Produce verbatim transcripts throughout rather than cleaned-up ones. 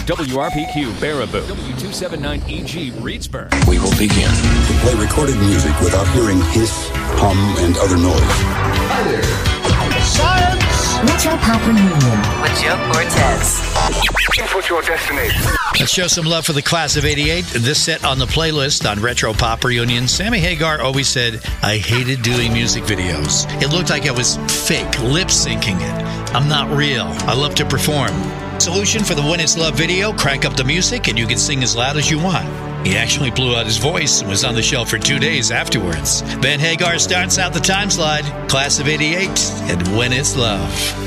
W R P Q, Baraboo. W two seventy-nine E G, Reedsburg. We will begin. To play recorded music without hearing hiss, hum, and other noise. Hi there. Science! Metro Papa Union. With Joe Cortez. Input your destination. Let's show some love for the class of eighty-eight. This set on the playlist on Retro Pop Reunion. Sammy Hagar always said, I hated doing music videos. It looked like I was fake, lip-syncing it. I'm not real. I love to perform. Solution for the When It's Love video, crank up the music and you can sing as loud as you want. He actually blew out his voice and was on the shelf for two days afterwards. Ben Hagar starts out the time slide. Class of eighty-eight and When It's Love.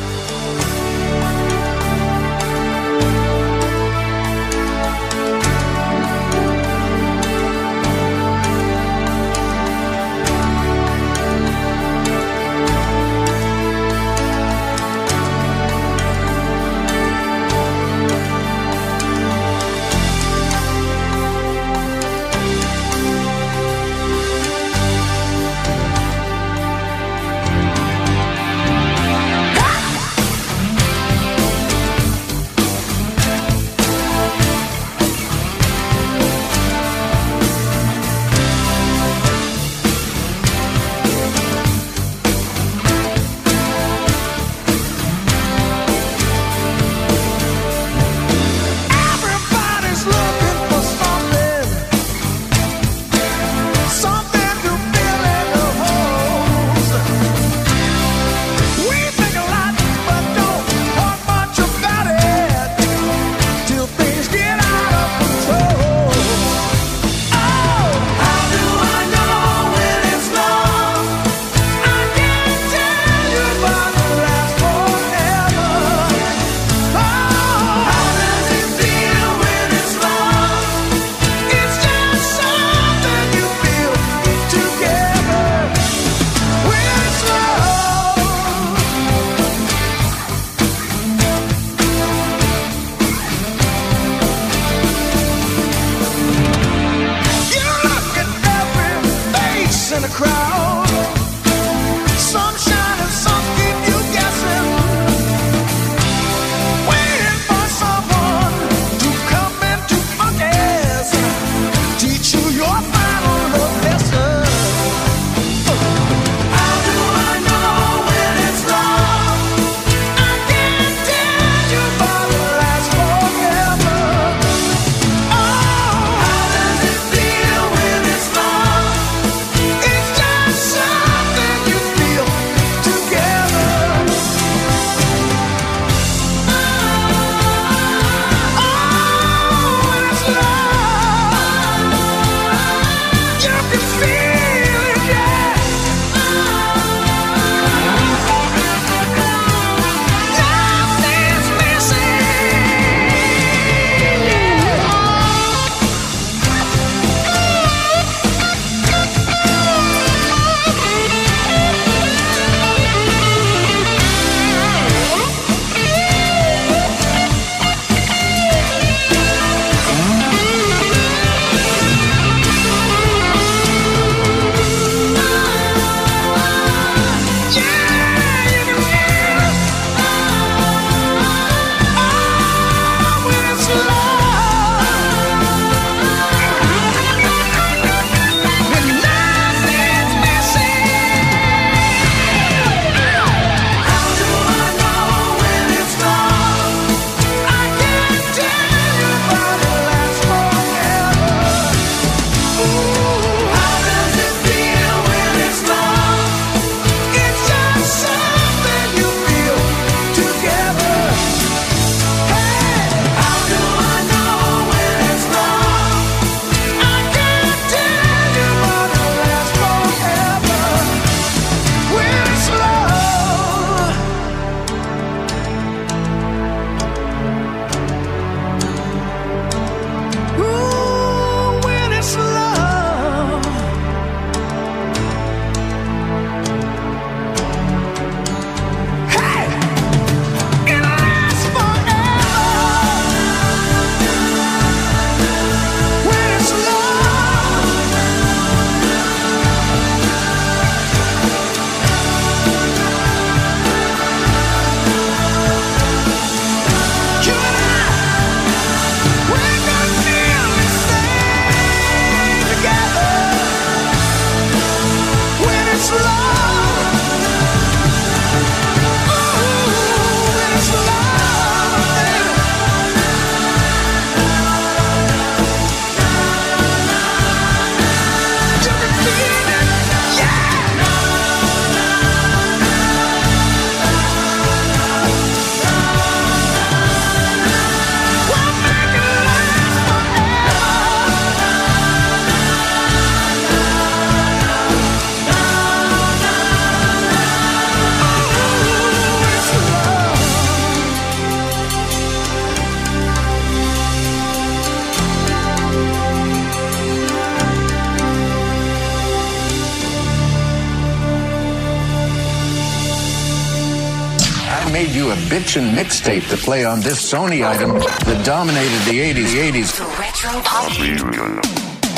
made you a bitchin' mixtape to play on this Sony item that dominated the eighties. eighties. The Retro Pop.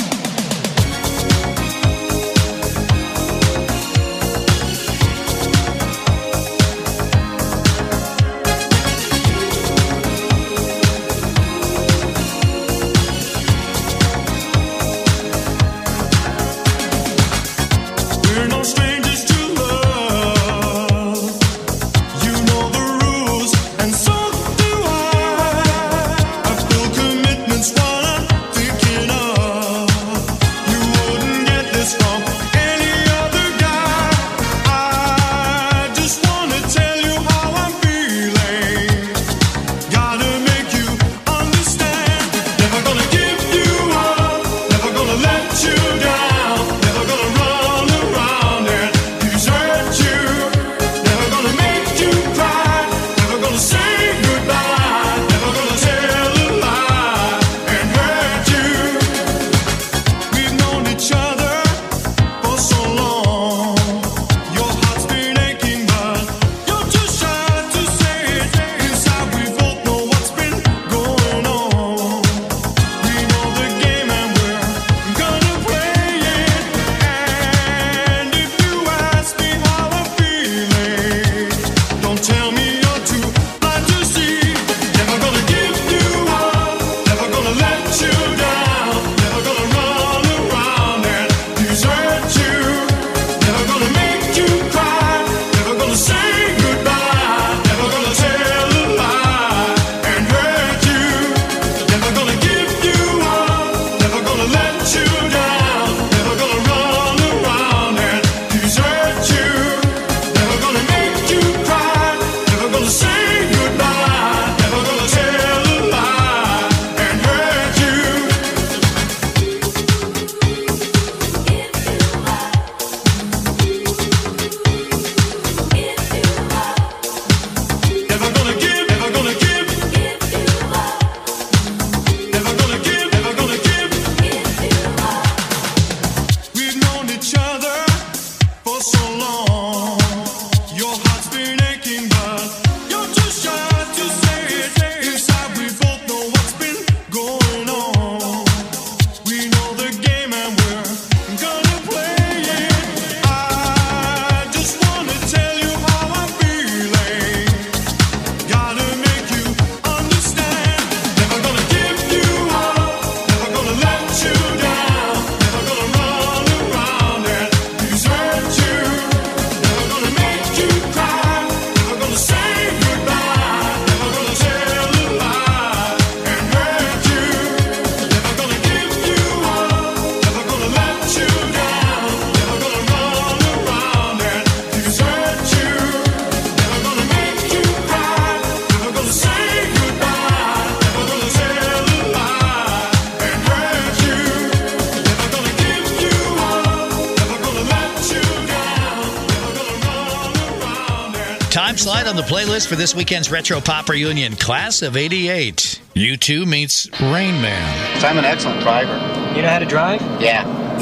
Time slide on the playlist for this weekend's Retro Pop Reunion, Class of eighty-eight. U two meets Rain Man. So I'm an excellent driver. You know how to drive? Yeah.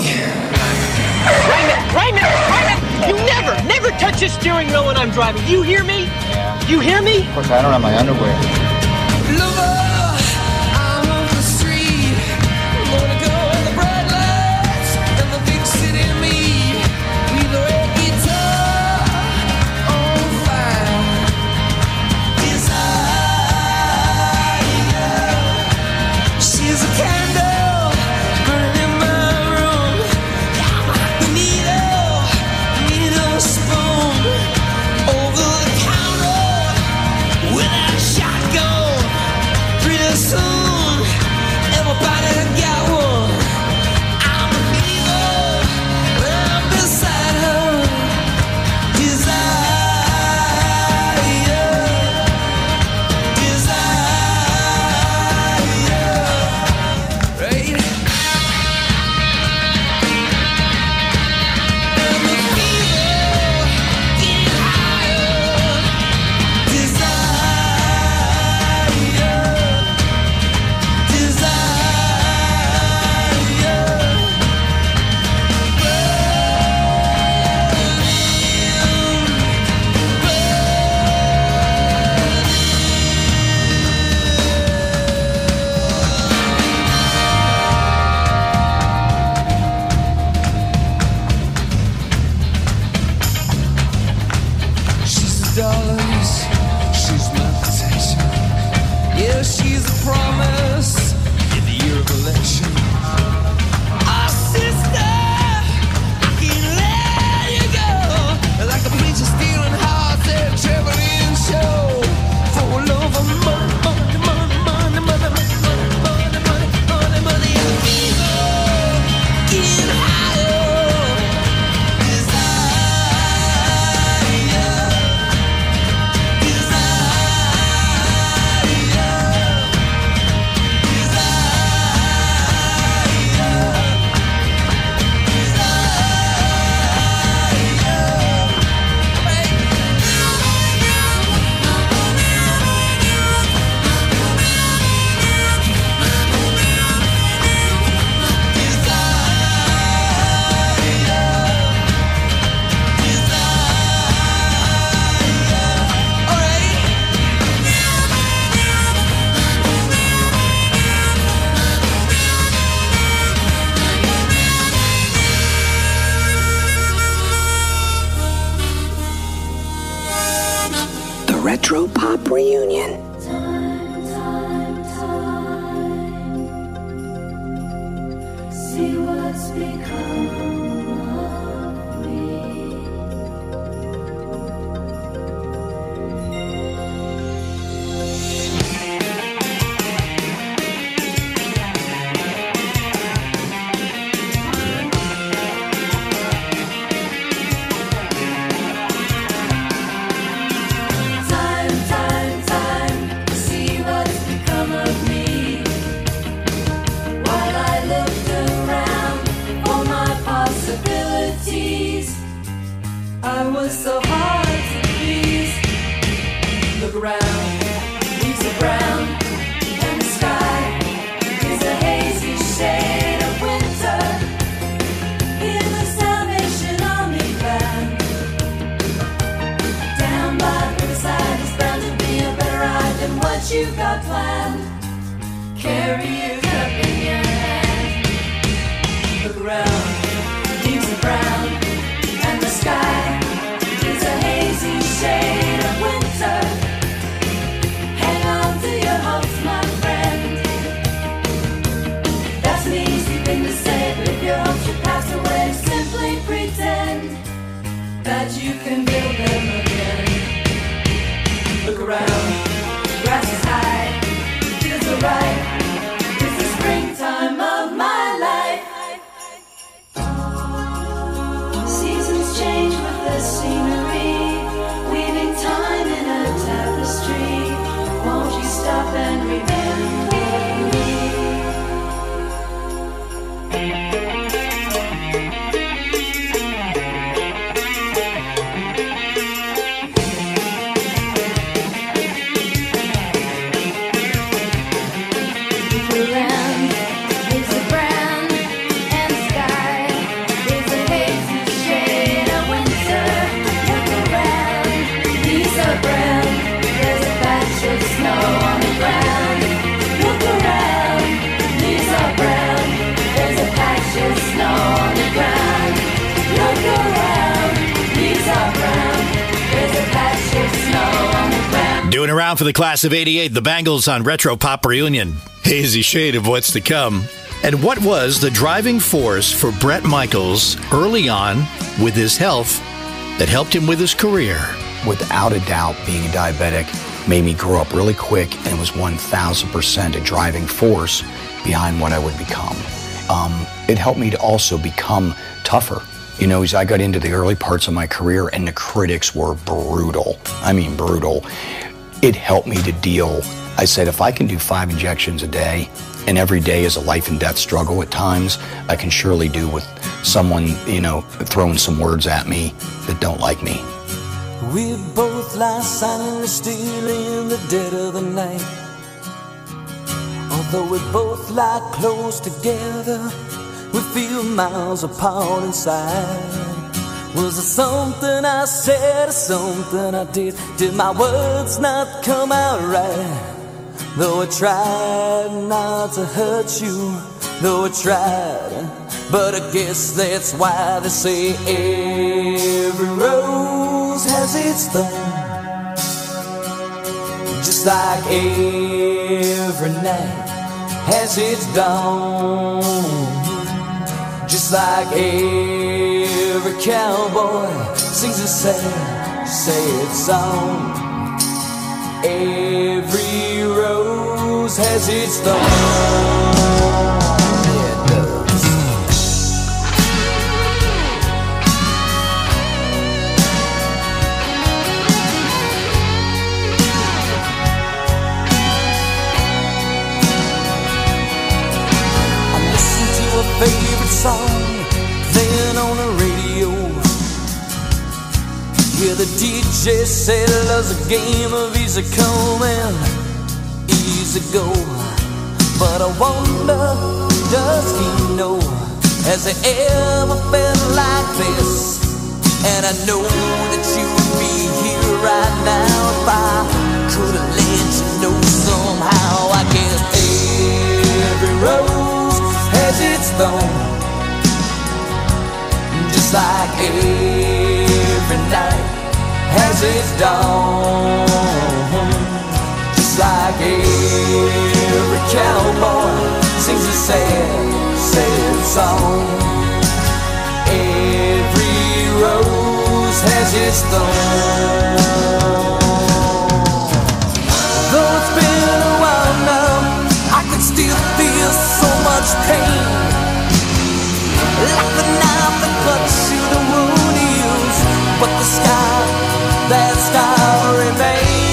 Raymond, Raymond, Raymond! You never, never touch the steering wheel when I'm driving. Do you hear me? Yeah. You hear me? Of course, I don't have my underwear. Shotgun. promise in the year of election. Oh, sister, I can't let you go. Like a preacher stealing hearts at a traveling show. For love of money, money, money, money, money, money, money, money, money, money, and evil. Get higher. Retro Pop Reunion. Time, time, time. See what's become of me. I was so hard to please. Look around, leaves are brown, and the sky is a hazy shade of winter. In the Salvation Army band, down by the riverside is bound to be a better ride than what you got planned. Carry your cup in your hand. Look around, leaves are brown, and the sky is a hazy shade of winter. Hang on to your hopes, my friend. That's an easy thing to say, but if your hopes should pass away, simply pretend that you can build them again. Look around, grass is high, fields are ripe. It's the springtime of my life. Seasons change with the scenery, weaving time in a tapestry. Won't you stop and remember me? The land is a brown and the sky is a hazy shade of winter. Look around, leaves are brown. There's a patch of snow on the ground. Look around, leaves are brown. There's a patch of snow on the ground. Look around, leaves are brown. There's a patch of snow on the ground. Doing around for the class of eighty-eight, the Bangles on Retro Pop Reunion. Hazy shade of what's to come. And what was the driving force for Bret Michaels early on with his health that helped him with his career? Without a doubt, being a diabetic made me grow up really quick and was one thousand percent a driving force behind what I would become. Um, it helped me to also become tougher. You know, as I got into the early parts of my career and the critics were brutal, I mean brutal, it helped me to deal. I said, if I can do five injections a day, and every day is a life and death struggle at times, I can surely do with someone, you know, throwing some words at me that don't like me. We both lie silently still in the dead of the night. Although we both lie close together, we feel miles apart inside. Was it something I said or something I did? Did my words not come out right? Though I tried not to hurt you, though I tried, but I guess that's why they say every rose has its thorn. Just like every night has its dawn. Just like every cowboy sings a sad, sad song. Every rose has its thorn. Yeah, it does. I listen to a favorite song, then on the radio. Yeah, the D J said love's a game of easy come and easy go. But I wonder, does he know? Has it ever been like this? And I know that you would be here right now if I could have let you know somehow. I guess every rose has its thorn, just like every night has its dawn. Just like every cowboy sings a sad, sad song. Every rose has its thorn. Though it's been a while now, I can still feel so much pain, like the knife that cuts you the wound heals, but the scar, that scar remains.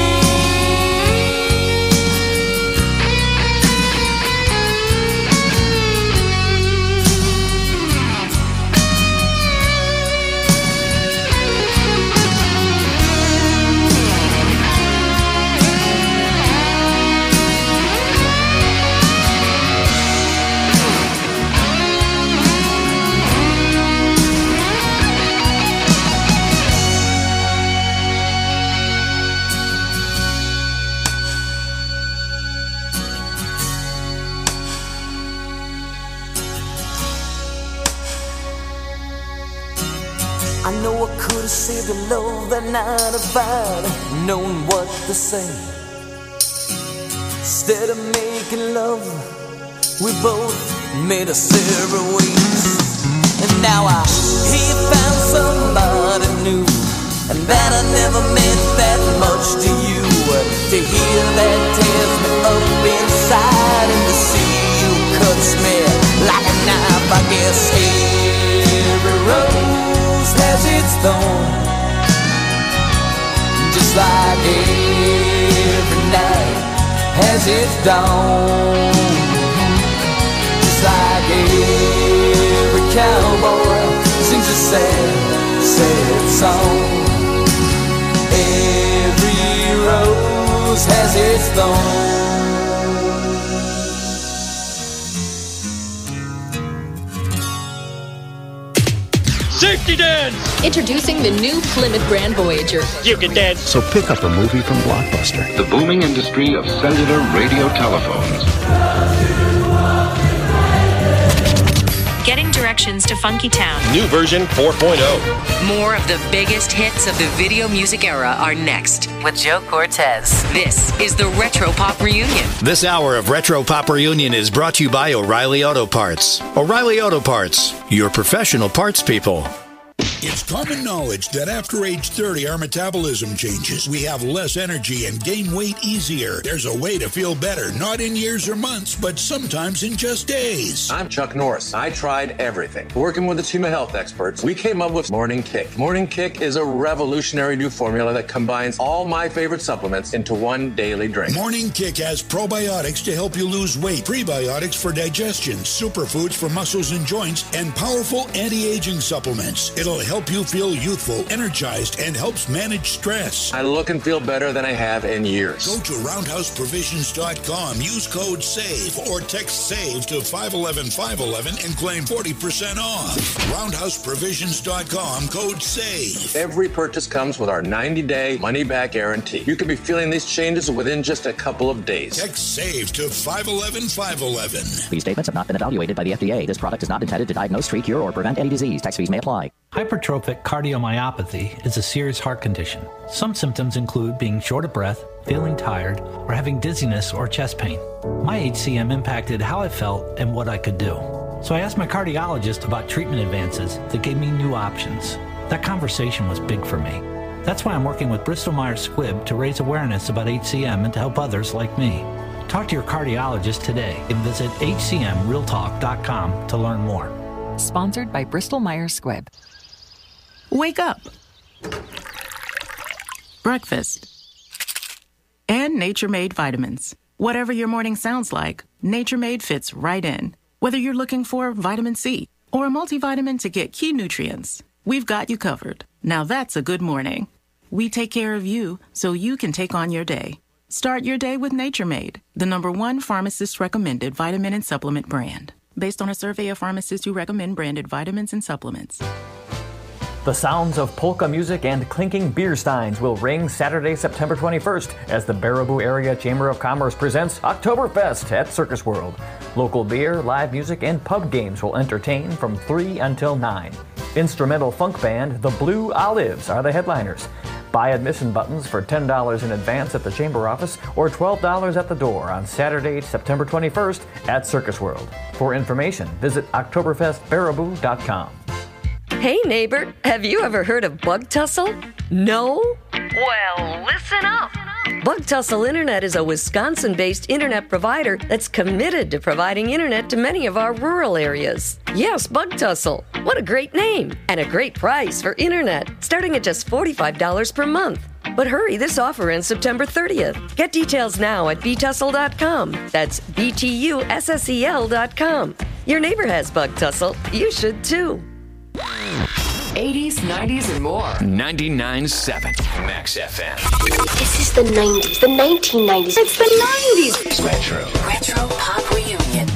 I know I could have saved your love that night if I'd known what to say. Instead of making love, we both made us separate ways. And now I hear you found somebody new, and that I never meant that much to you. To hear that tears me up inside, and to see you cuts me like a knife. I guess every rose has its thorn, just like every night has its dawn. Just like every cowboy sings a sad, sad song. Every rose has its thorn. Safety dance! Introducing the new Plymouth brand Voyager. You can dance. So pick up a movie from Blockbuster. The booming industry of cellular radio telephones. Getting directions to Funky Town. New version four point oh. More of the biggest hits of the video music era are next with Joe Cortez. This is the Retro Pop Reunion. This hour of Retro Pop Reunion is brought to you by O'Reilly Auto Parts. O'Reilly Auto Parts, your professional parts people. It's common knowledge that after age thirty, our metabolism changes. We have less energy and gain weight easier. There's a way to feel better, not in years or months, but sometimes in just days. I'm Chuck Norris. I tried everything. Working with a team of health experts, we came up with Morning Kick. Morning Kick is a revolutionary new formula that combines all my favorite supplements into one daily drink. Morning Kick has probiotics to help you lose weight, prebiotics for digestion, superfoods for muscles and joints, and powerful anti-aging supplements. It'll help you feel youthful, energized, and helps manage stress. I look and feel better than I have in years. Go to roundhouse provisions dot com, use code SAVE, or text SAVE to five one one five one one and claim forty percent off. roundhouse provisions dot com, code SAVE. Every purchase comes with our ninety-day money-back guarantee. You could be feeling these changes within just a couple of days. Text SAVE to five one one five one one. These statements have not been evaluated by the F D A. This product is not intended to diagnose, treat, cure, or prevent any disease. Tax fees may apply. Hypertrophic cardiomyopathy is a serious heart condition. Some symptoms include being short of breath, feeling tired, or having dizziness or chest pain. My H C M impacted how I felt and what I could do. So I asked my cardiologist about treatment advances that gave me new options. That conversation was big for me. That's why I'm working with Bristol Myers Squibb to raise awareness about H C M and to help others like me. Talk to your cardiologist today and visit H C M real talk dot com to learn more. Sponsored by Bristol Myers Squibb. Wake up. Breakfast. And Nature Made vitamins. Whatever your morning sounds like, Nature Made fits right in. Whether you're looking for vitamin C or a multivitamin to get key nutrients, we've got you covered. Now that's a good morning. We take care of you so you can take on your day. Start your day with Nature Made, the number one pharmacist-recommended vitamin and supplement brand. Based on a survey of pharmacists who recommend branded vitamins and supplements. The sounds of polka music and clinking beer steins will ring Saturday, September twenty-first, as the Baraboo Area Chamber of Commerce presents Oktoberfest at Circus World. Local beer, live music, and pub games will entertain from three until nine. Instrumental funk band The Blue Olives are the headliners. Buy admission buttons for ten dollars in advance at the Chamber office or twelve dollars at the door on Saturday, September twenty-first at Circus World. For information, visit Oktoberfest Baraboo dot com. Hey neighbor, have you ever heard of Bug Tussle? No? Well, listen up. Bug Tussle Internet is a Wisconsin-based internet provider that's committed to providing internet to many of our rural areas. Yes, Bug Tussle. What a great name and a great price for internet, starting at just forty-five dollars per month. But hurry, this offer ends September thirtieth. Get details now at b tussle dot com. That's B T U S S E L dot com. Your neighbor has Bug Tussle. You should too. eighties, nineties, and more. ninety-nine point seven Max F M. This is the nineties, the nineteen nineties. It's the nineties. Retro. Retro Pop Reunion.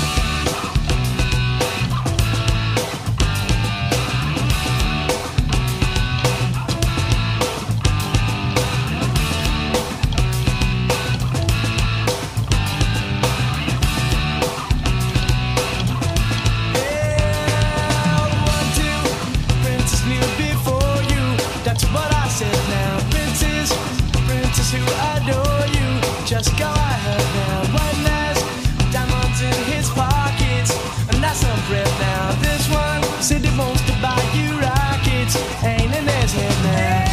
Who adore you, just go ahead now. One last diamonds in his pockets, and that's some bread now. This one said he wants to buy you rockets, ain't in his head now.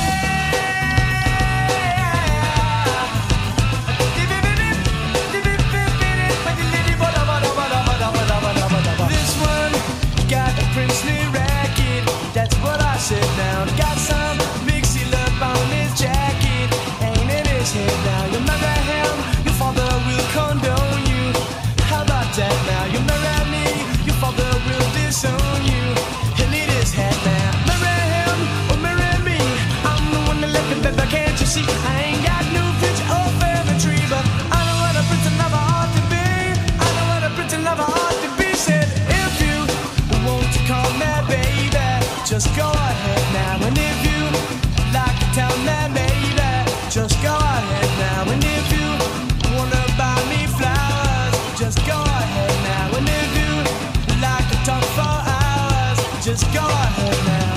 This one got a princely racket, that's what I said now. Got some mixy love on his jacket. Now you marry him, your father will condone you. How about that now? You marry me, your father will disown you. He'll eat his head now. Marry him or marry me, I'm the one that left him, baby, can't you see? I ain't got no future or family tree, but I know what a prince lover ought to be. I know what a prince lover ought to be. Said if you want to call me baby, just go ahead now. And if you like to tell me baby, just go ahead now. And if you wanna buy me flowers, just go ahead now. And if you like to talk for hours, just go ahead now.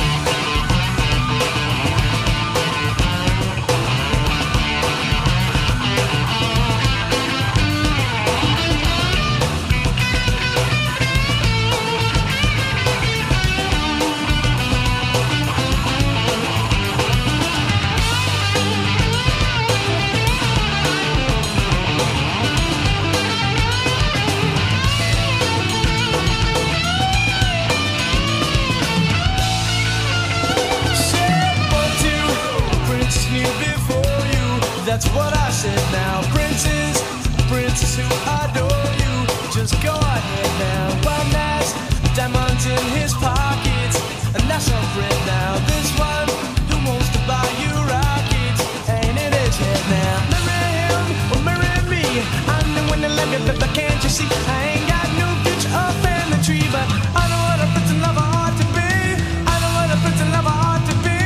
That's what I said now. Princes, princes who adore you, just go ahead now. One last diamonds in his pockets, and that's some bread now. This one who wants to buy you rockets, ain't in his head now. Marry him or marry me, I'm the one that let me, but can't you see? I ain't got no future or family tree, but I know what a prince and lover ought to be. I know what a prince and lover ought to be.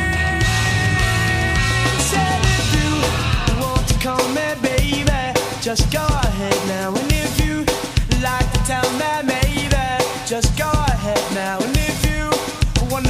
Call me baby, just go ahead now. And if you like to tell me maybe, just go ahead now. And if you wanna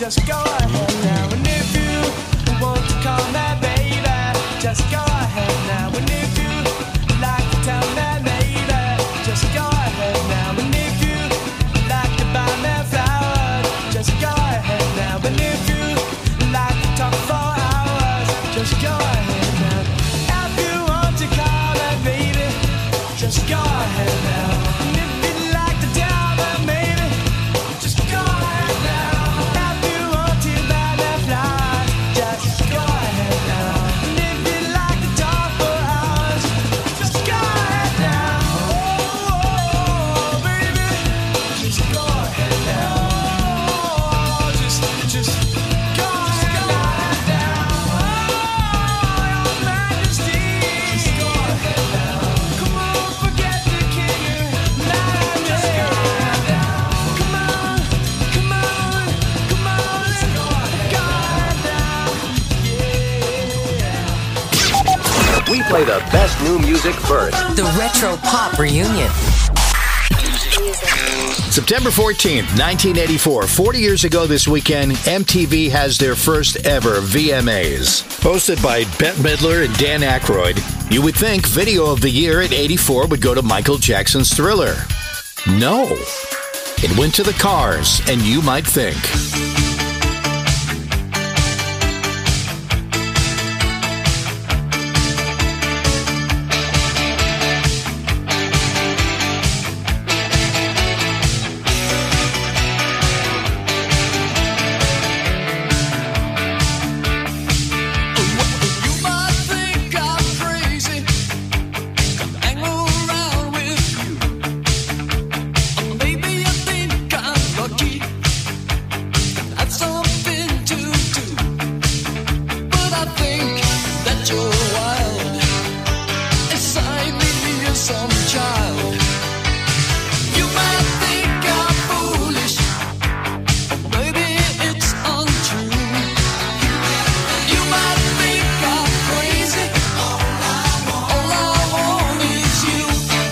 just go ahead now. And if you want to call me baby, just go ahead now. And if you like to tell me maybe, just go ahead now. And if you like to buy me flowers, just go ahead now. And if you like to talk for hours, just go ahead now. If you want to call me baby, just go ahead now. And if you like to tell me maybe, just go ahead now. If you want to buy me flowers, just go ahead now. And if you like to talk for hours, just go ahead now. Oh, baby, just go ahead now. Oh, just, just go ahead now. Oh, Your Majesty, just go ahead now. Come on, forget the king. Just go ahead now. Come on, come on, come on, let's go ahead now. We play the best new music first. The Retro Pop Reunion. September fourteenth, nineteen eighty-four, forty years ago this weekend, M T V has their first ever V M As. Hosted by Bette Midler and Dan Aykroyd, you would think Video of the Year at eighty-four would go to Michael Jackson's Thriller. No. It went to the Cars, and you might think. You might think I'm crazy, hang around with you. Maybe you think I'm lucky, that's something to do. But I think that you're wild, inside me is some child. You might think I'm foolish, maybe it's untrue. You might think I'm crazy, all I want is you.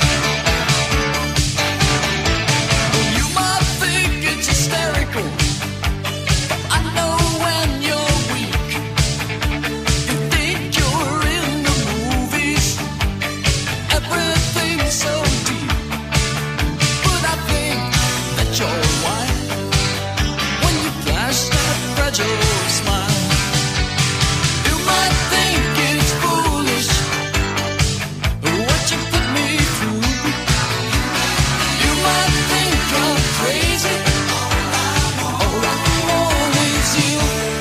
You might think it's hysterical, I know when you're weak. You think you're in the movies, everything's so deep. But I think that you're wild when you flash that fragile smile. You might think it's foolish what you put me through. You might think I'm crazy, all I want is you.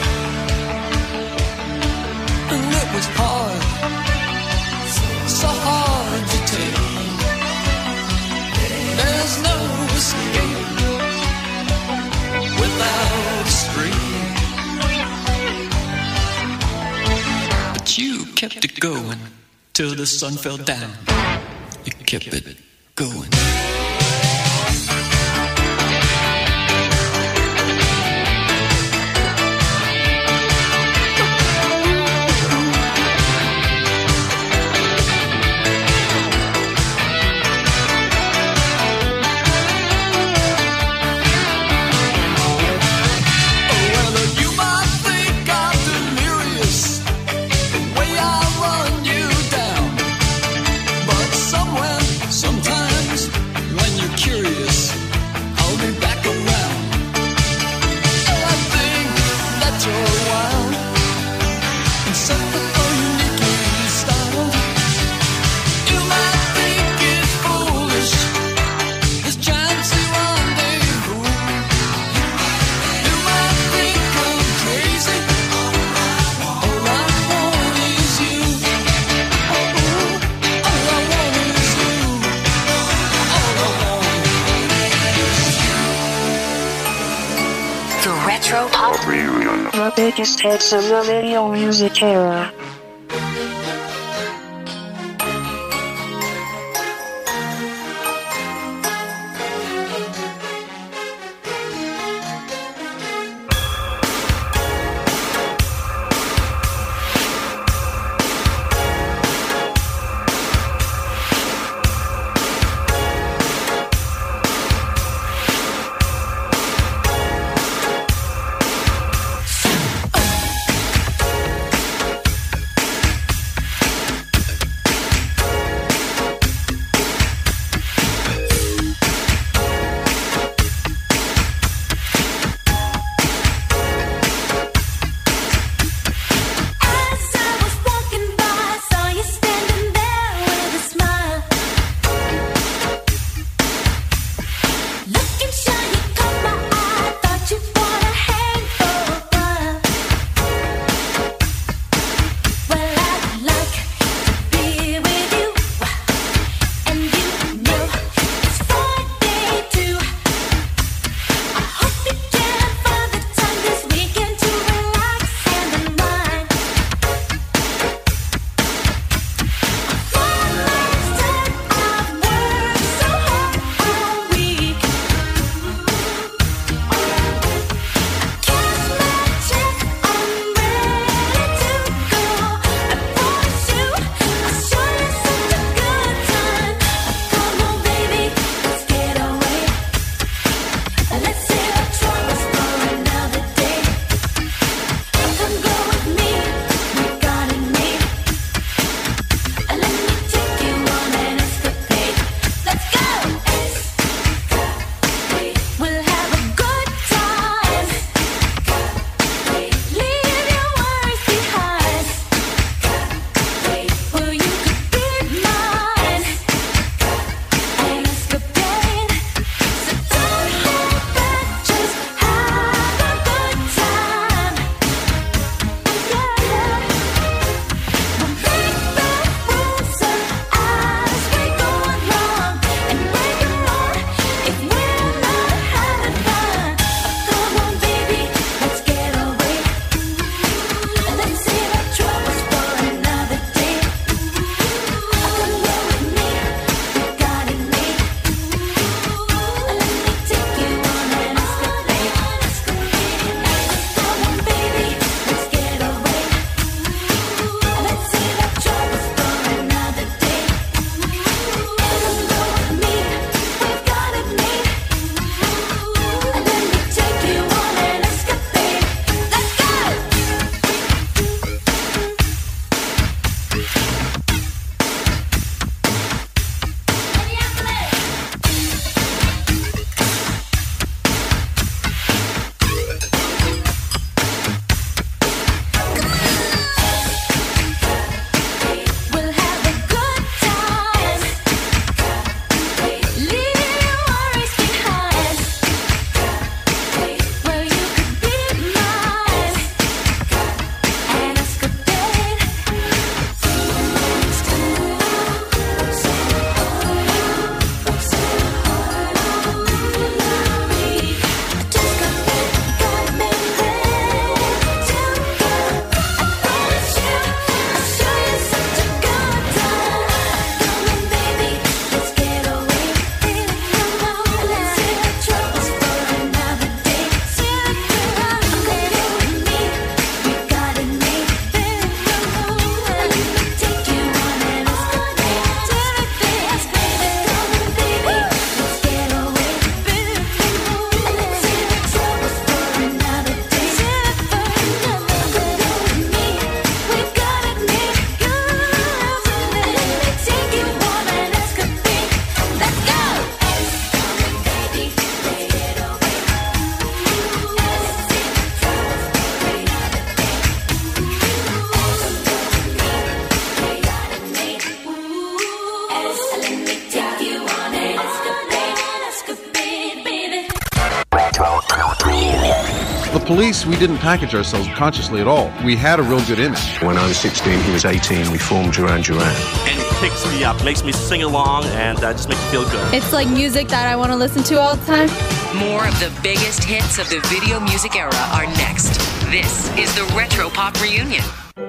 And it was hard, so hard to take. There's no escape without a scream. But you kept it going till the sun fell down. You kept it going. Well, you might think I'm delirious, the way I run you down. But somewhere, sometimes, when you're curious, I'll be back around. Oh, I think that you're wild, and somehow uniquely styled. You might think it's foolish, this chancy rendezvous. You might think I'm crazy, all I want is you. All I want is you. All I want is you. The Retro Pop Reunion. The biggest hits of the video music era. police, we didn't package ourselves consciously at all. We had a real good image. When I was sixteen, he was eighteen, we formed Duran Duran. And it picks me up, makes me sing along, and uh, just makes me feel good. It's like music that I want to listen to all the time. More of the biggest hits of the video music era are next. This is the Retro Pop Reunion.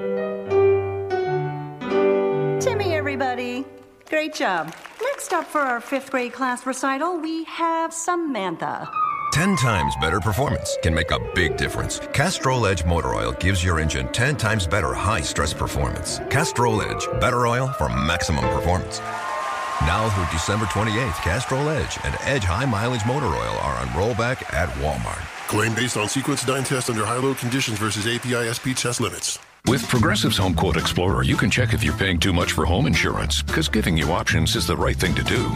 Timmy, everybody. Great job. Next up for our fifth grade class recital, we have Samantha. ten times better performance can make a big difference. Castrol Edge Motor Oil gives your engine ten times better high-stress performance. Castrol Edge, better oil for maximum performance. Now through December twenty-eighth, Castrol Edge and Edge High Mileage Motor Oil are on rollback at Walmart. Claim based on sequence dyne test under high-load conditions versus A P I S P test limits. With Progressive's Home Quote Explorer, you can check if you're paying too much for home insurance, because giving you options is the right thing to do.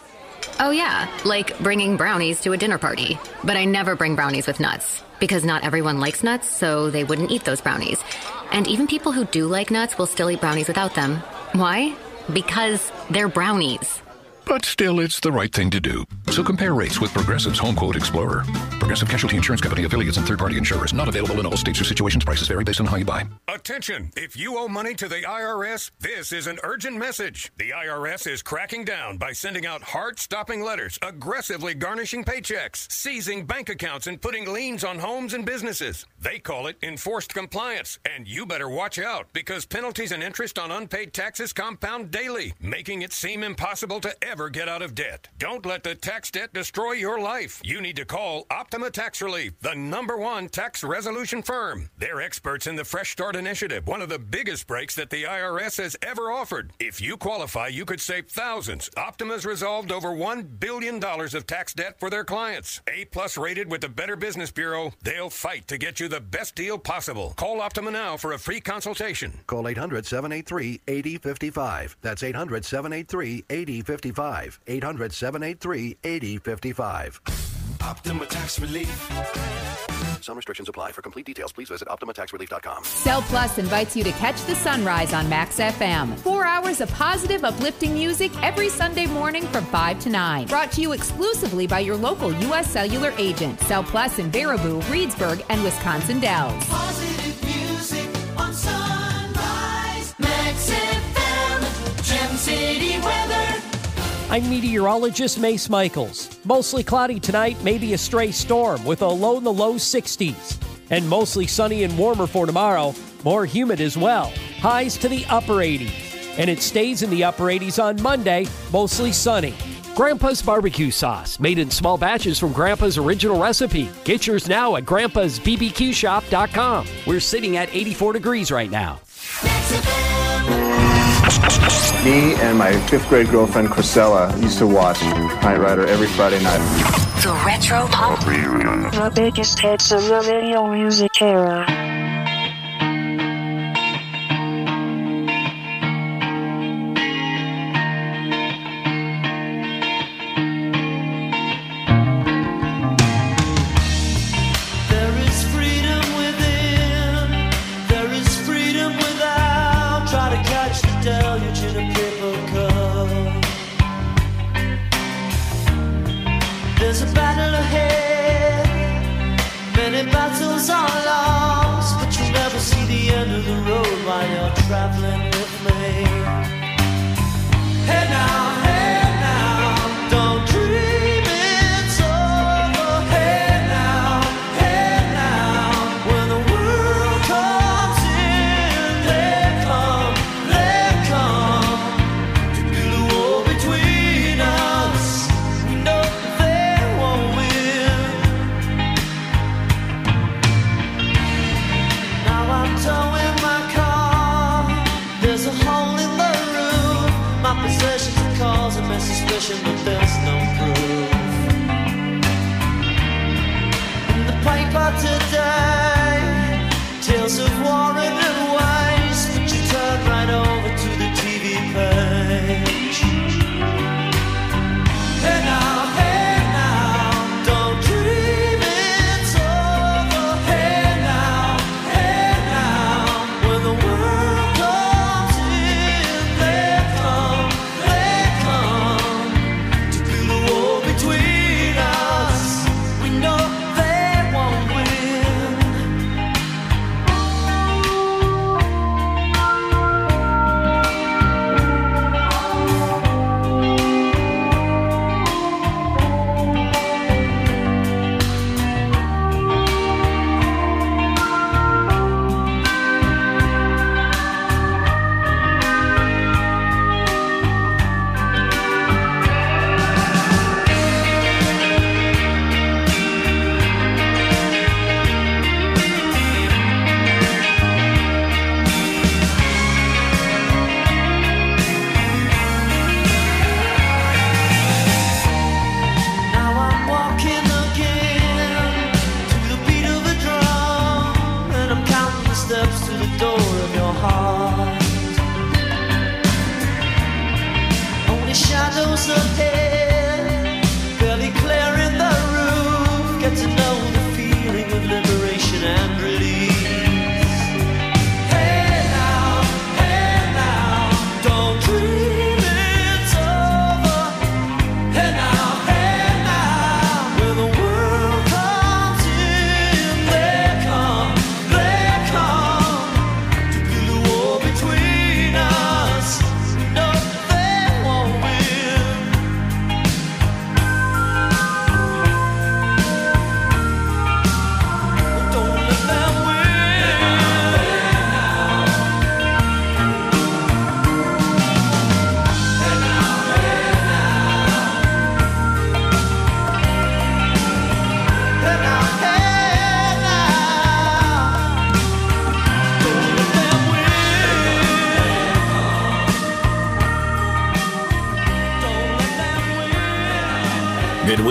Oh yeah, like bringing brownies to a dinner party. But I never bring brownies with nuts, because not everyone likes nuts, so they wouldn't eat those brownies. And even people who do like nuts will still eat brownies without them. Why? Because they're brownies. But still, it's the right thing to do. So compare rates with Progressive's Home Quote Explorer. Progressive Casualty Insurance Company affiliates and third-party insurers. Not available in all states or situations. Prices vary based on how you buy. Attention! If you owe money to the I R S, this is an urgent message. The I R S is cracking down by sending out heart-stopping letters, aggressively garnishing paychecks, seizing bank accounts, and putting liens on homes and businesses. They call it enforced compliance, and you better watch out because penalties and interest on unpaid taxes compound daily, making it seem impossible to ever get out of debt. Don't let the tax debt destroy your life. You need to call Optima Tax Relief, the number one tax resolution firm. They're experts in the Fresh Start Initiative, one of the biggest breaks that the I R S has ever offered. If you qualify, you could save thousands. Optima's resolved over one billion dollars of tax debt for their clients. A-plus rated with the Better Business Bureau, they'll fight to get you the best deal possible. Call Optima now for a free consultation. Call eight hundred, seven eight three, eight zero five five. That's eight hundred, seven eight three, eight zero five five. eight hundred, seven eight three, eight zero five five. Optima Tax Relief. Some restrictions apply. For complete details, please visit optima tax relief dot com. Cell Plus invites you to catch the sunrise on Max F M. Four hours of positive, uplifting music every Sunday morning from five to nine. Brought to you exclusively by your local U S Cellular agent. Cell Plus in Baraboo, Reedsburg, and Wisconsin Dells. Positive music on Sunrise. Max F M. Gem City weather. I'm meteorologist Mace Michaels. Mostly cloudy tonight, maybe a stray storm with a low in the low sixties. And mostly sunny and warmer for tomorrow, more humid as well. Highs to the upper eighties. And it stays in the upper eighties on Monday, mostly sunny. Grandpa's barbecue sauce, made in small batches from Grandpa's original recipe. Get yours now at grandpas b b q shop dot com. We're sitting at eighty-four degrees right now. Me and my fifth grade girlfriend, Chrisella, used to watch Knight Rider every Friday night. The Retro Pop Reunion. The biggest hits of the video music era. There's a battle ahead, many battles are lost, but you'll never see the end of the road while you're traveling with me. Hey now, hey now, don't dream it's over. Hey now, hey now, when the world comes in, they come, they come to build a wall between us. We know towing my car. There's a hole in the roof. My possessions are causing me suspicion, but there's no proof. In the paper today, tales of war and waste, but you turn right over to the T V page. Hey now, hey now, don't dream it's over. Hey now, hey now, when the world comes in, they come, they come to build a wall between us. We know they won't win.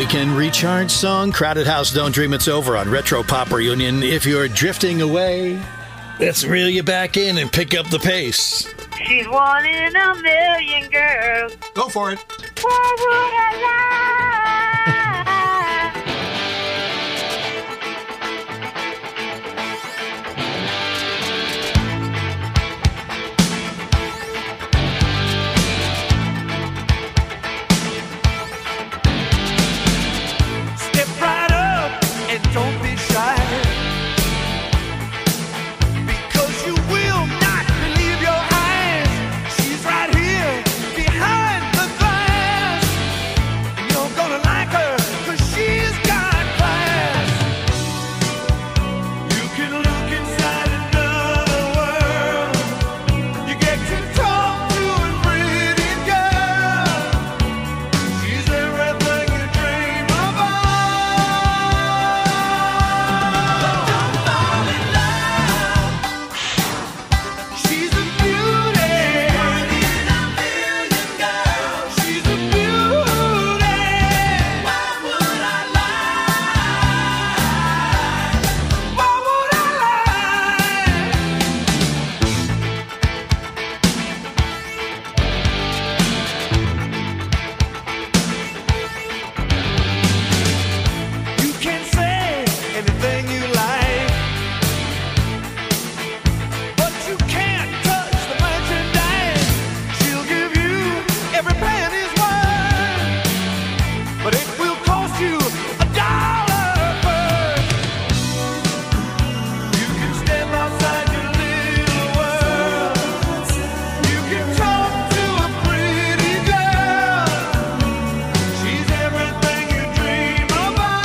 weekend recharge song. Crowded House, Don't Dream It's Over on Retro Pop Reunion. If you're drifting away, let's reel you back in and pick up the pace. She's one in a million, girls. Go for it. Why would I lie? Step right up and don't be shy, because you will not believe your eyes. She's right here behind the glass, and you're gonna like her, 'cause she's got class. You can look inside another world. You get to talk to a pretty girl. She's everything you dream about. Don't fall in love. She's a beauty. One in a million, girl. She's a beauty. Why would I lie? Why would I lie? You can say anything you like, but you can't touch the merchandise. She'll give you every penny's worth, but it will cost you a dollar first. You can step outside your little world. You can talk to a pretty girl. She's everything you dream about.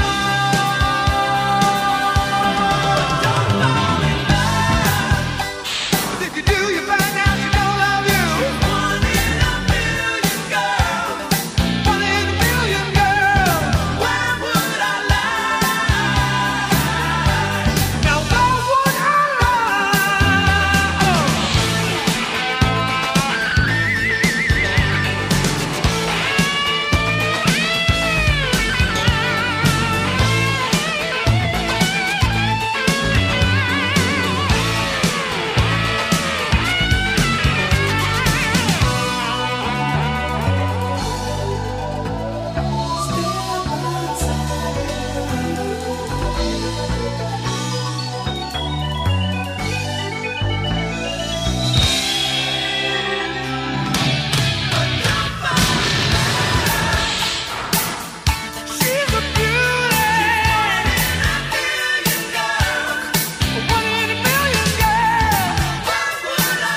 Don't fall in love. 'Cause if you do, you find out she don't love you. One in a million, girl. One in a million, girl. Why would I lie? Now why would I lie? She's a beauty. One in a million, girl. Why would I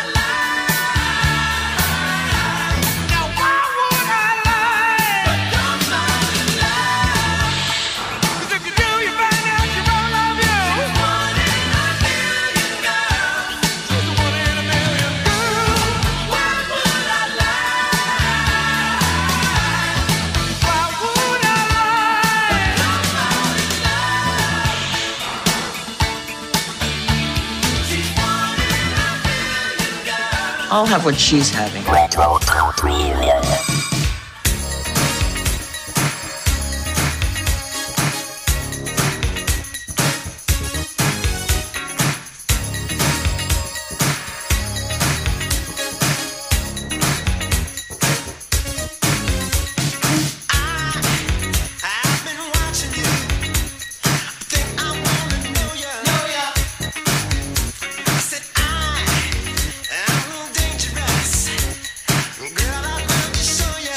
lie? Now why would I lie? Don't fall in love. 'Cause if you do, you find out she won't love you. One in a million, girl. She's a one in a million, girl. Why would I lie? Why would I lie? Don't fall in love. She's one in a million, girl. I'll have what she's having. Retro Pop Reunion. I've been watching you. Think I wanna know ya. Know ya. I said I am a little dangerous. Girl, I'd love to show ya.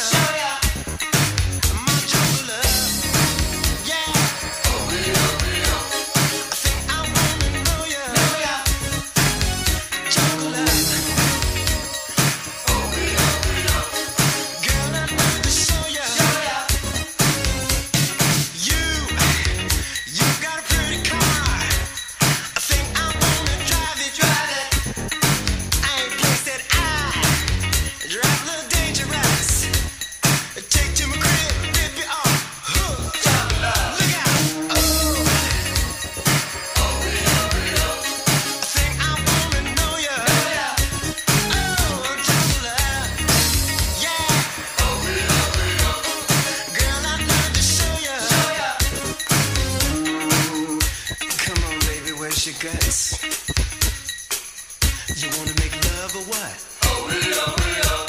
Yes. You wanna make love or what? Oh, hurry up, hurry up.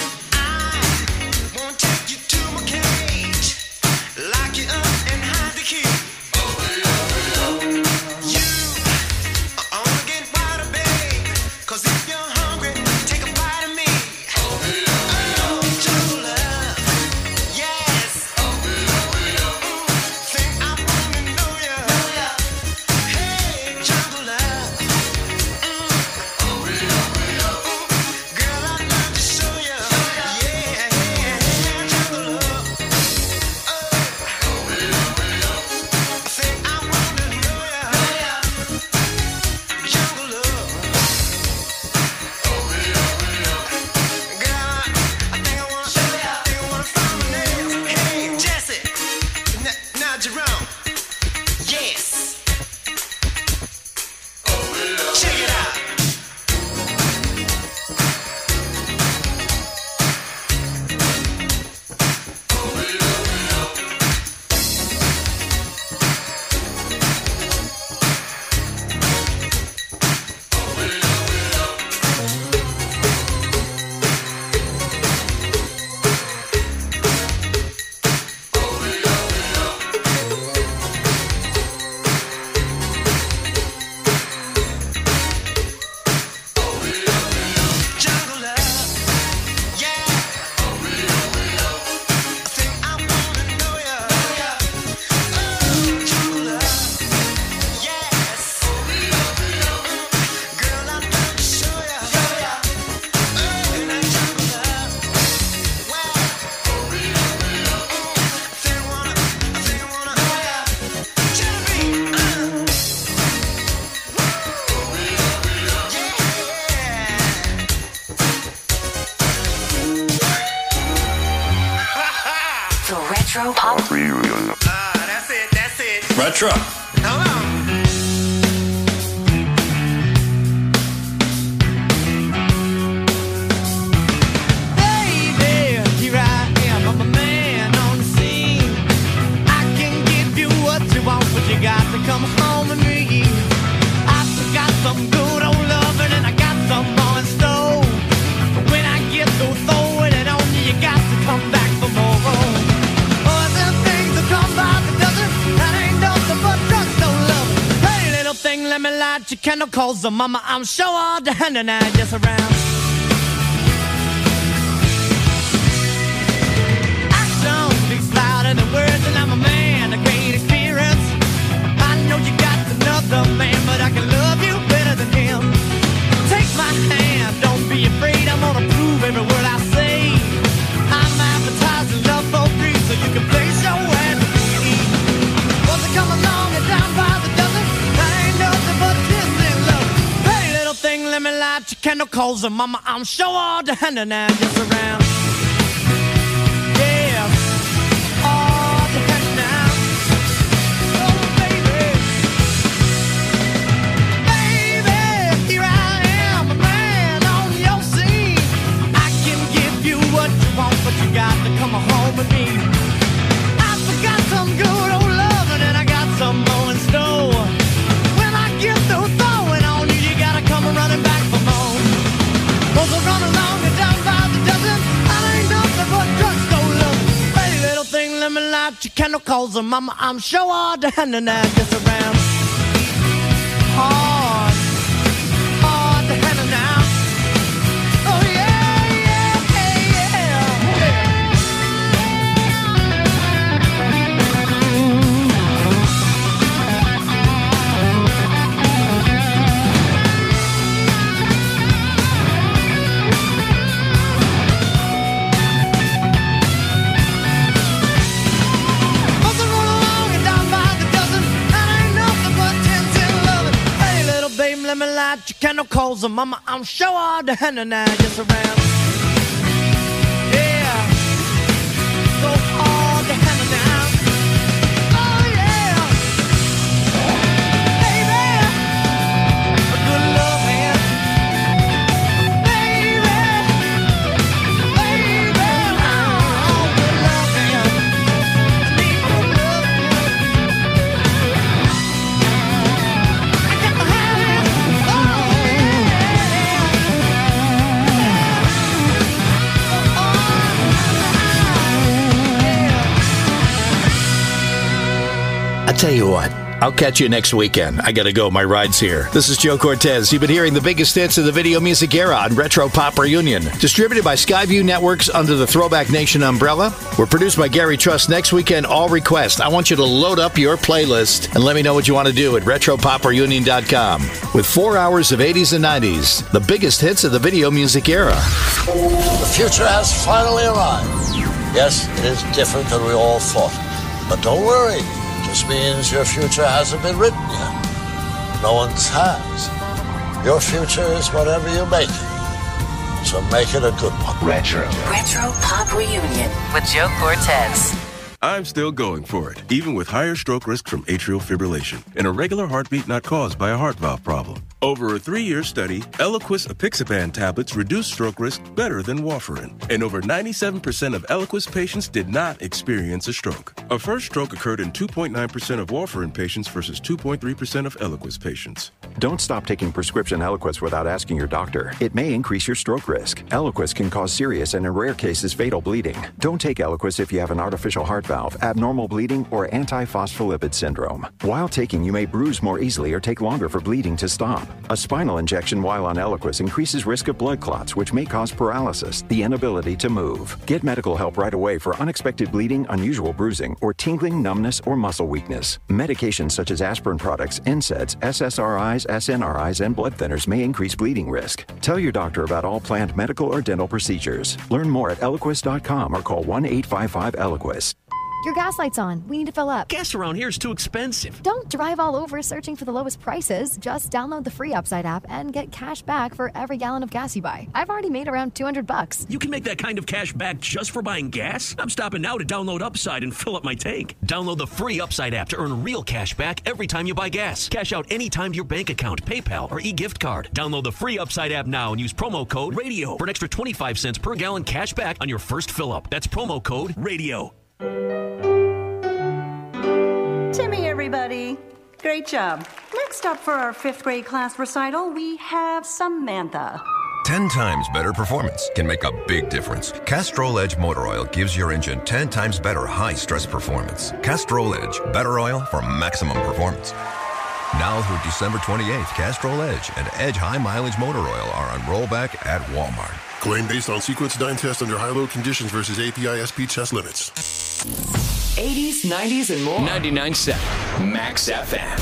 I wanna take you to my cage, lock you up and hide the key. Oh, hurry up, hurry up. You are only getting wider, babe. 'Cause if you're hungry, take a bite of me. Oh, hurry up, hurry up. Oh, jungle love. Yes. Oh, hurry up, hurry up. Mm, think I wanna know ya. Know ya. Hey, jungle love. Mm. Oh, hurry up, hurry up. Mm, girl, I'd love to show ya. Show ya. Yeah, yeah, yeah, jungle love. Oh, oh, hurry up, hurry up. I think I wanna know ya. Know ya. Jungle love. Oh, hurry up, hurry up. Girl, I think I wanna show ya. I think I wanna find my name. Hey, Jesse. N- now, Jerome. Yes. Check it out. Jungle love. Yeah. I think I wanna know ya. Oh, jungle love. Yes. Girl, I'd love to show ya. Oh, that jungle love. Wow. I think I wanna, I think I wanna know ya. Jeremy, uh. The Retro Pop. Ah, that's it, that's it. Retro. Come on. Baby, here I am, I'm a man on the scene. I can give you what you want, but you got to come home with me. I got some good old loving and I got some more in store. But when I get through throwing it on you, you got to come back for more. Other things that come by the dozen, that ain't nothing but drugstore love. Hey, little thing, let me light your candle, cause the mama, I'm sure all the hand and I just around. Action speaks louder than words, and I'm a man of great experience. I know you got another man, but I can love you better than him. Take my hand, don't be afraid, I'm gonna prove every word I say. I'm advertising love for free, so you can place your ad with me. Once I come along and down by the dozen, that ain't nothing but this in love. Hey, little thing, let me light your candle, cause the mama, I'm sure all the hand and I just around. Yeah, all the hand now. Oh, baby. Baby, here I am, a man on your scene. I can give you what you want, but you got to come home with me. I forgot some good old loving and I got some more in store. When I get through throwing on you, you gotta come running back for more. Cause I run along and down by the dozen, I ain't nothing but drugstore love. Hey, little thing, let me light your candle, cause the mama, I'm sure all the hand and I just around. Hard, hard to handle now. Oh yeah, yeah, yeah, yeah. Once I roll along and down by the dozen, that ain't nothing but ten, ten loving. Hey, little babe, let me light your candle, cause the mama, I'm sure all the hand and I just around. Yeah, so hard to handle now. Oh yeah, baby, a good love man. Baby, baby, oh, good love man. I need good love. I got to have it. tell you what. I'll catch you next weekend. I gotta go. My ride's here. This is Joe Cortez. You've been hearing the biggest hits of the video music era on Retro Pop Reunion. Distributed by Skyview Networks under the Throwback Nation umbrella. We're produced by Gary Trust. Next weekend, all requests. I want you to load up your playlist and let me know what you want to do at retro pop reunion dot com. With four hours of eighties and nineties, the biggest hits of the video music era. The future has finally arrived. Yes, it is different than we all thought. But don't worry. This means your future hasn't been written yet. No one's has. Your future is whatever you make it. So make it a good one. Retro. Retro Pop Reunion with Joe Cortez. I'm still going for it, even with higher stroke risk from atrial fibrillation, an irregular heartbeat not caused by a heart valve problem. Over a three-year study, Eliquis apixaban tablets reduced stroke risk better than warfarin, and over ninety-seven percent of Eliquis patients did not experience a stroke. A first stroke occurred in two point nine percent of warfarin patients versus two point three percent of Eliquis patients. Don't stop taking prescription Eliquis without asking your doctor. It may increase your stroke risk. Eliquis can cause serious and in rare cases fatal bleeding. Don't take Eliquis if you have an artificial heart valve, abnormal bleeding, or antiphospholipid syndrome. While taking, you may bruise more easily or take longer for bleeding to stop. A spinal injection while on Eliquis increases risk of blood clots, which may cause paralysis, the inability to move. Get medical help right away for unexpected bleeding, unusual bruising, or tingling, numbness, or muscle weakness. Medications such as aspirin products, N SAIDs, S S R Is, S N R Is, and blood thinners may increase bleeding risk. Tell your doctor about all planned medical or dental procedures. Learn more at eliquis dot com or call one eight five five Eliquis. Your gas light's on. We need to fill up. Gas around here is too expensive. Don't drive all over searching for the lowest prices. Just download the free Upside app and get cash back for every gallon of gas you buy. I've already made around two hundred bucks. You can make that kind of cash back just for buying gas? I'm stopping now to download Upside and fill up my tank. Download the free Upside app to earn real cash back every time you buy gas. Cash out anytime to your bank account, PayPal, or e-gift card. Download the free Upside app now and use promo code RADIO for an extra twenty-five cents per gallon cash back on your first fill up. That's promo code RADIO. Timmy, everybody. Great job. Next up for our fifth grade class recital, we have Samantha. Ten times better performance can make a big difference. Castrol Edge Motor Oil gives your engine ten times better high-stress performance. Castrol Edge, better oil for maximum performance. Now through December twenty-eighth, Castrol Edge and Edge High Mileage Motor Oil are on rollback at Walmart. Claim based on sequence dyne test under high-load conditions versus A P I S P test limits. eighties, nineties, and more. ninety-nine point seven Max F M.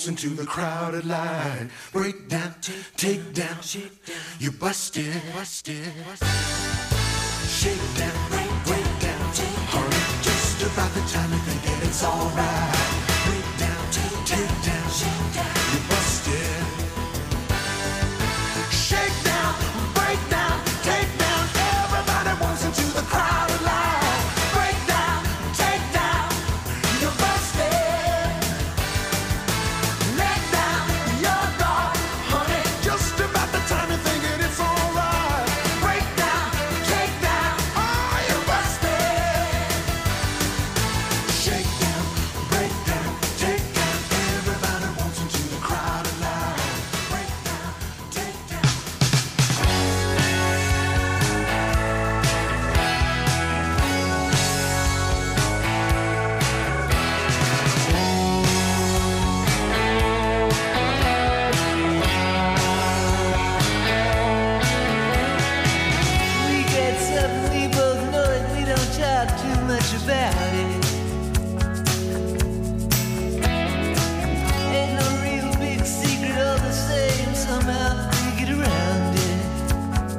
waltz into the crowded line. Break down, take down, you busted, busted. Shake down, break, break down. Hurry, just about the time you think that it's alright.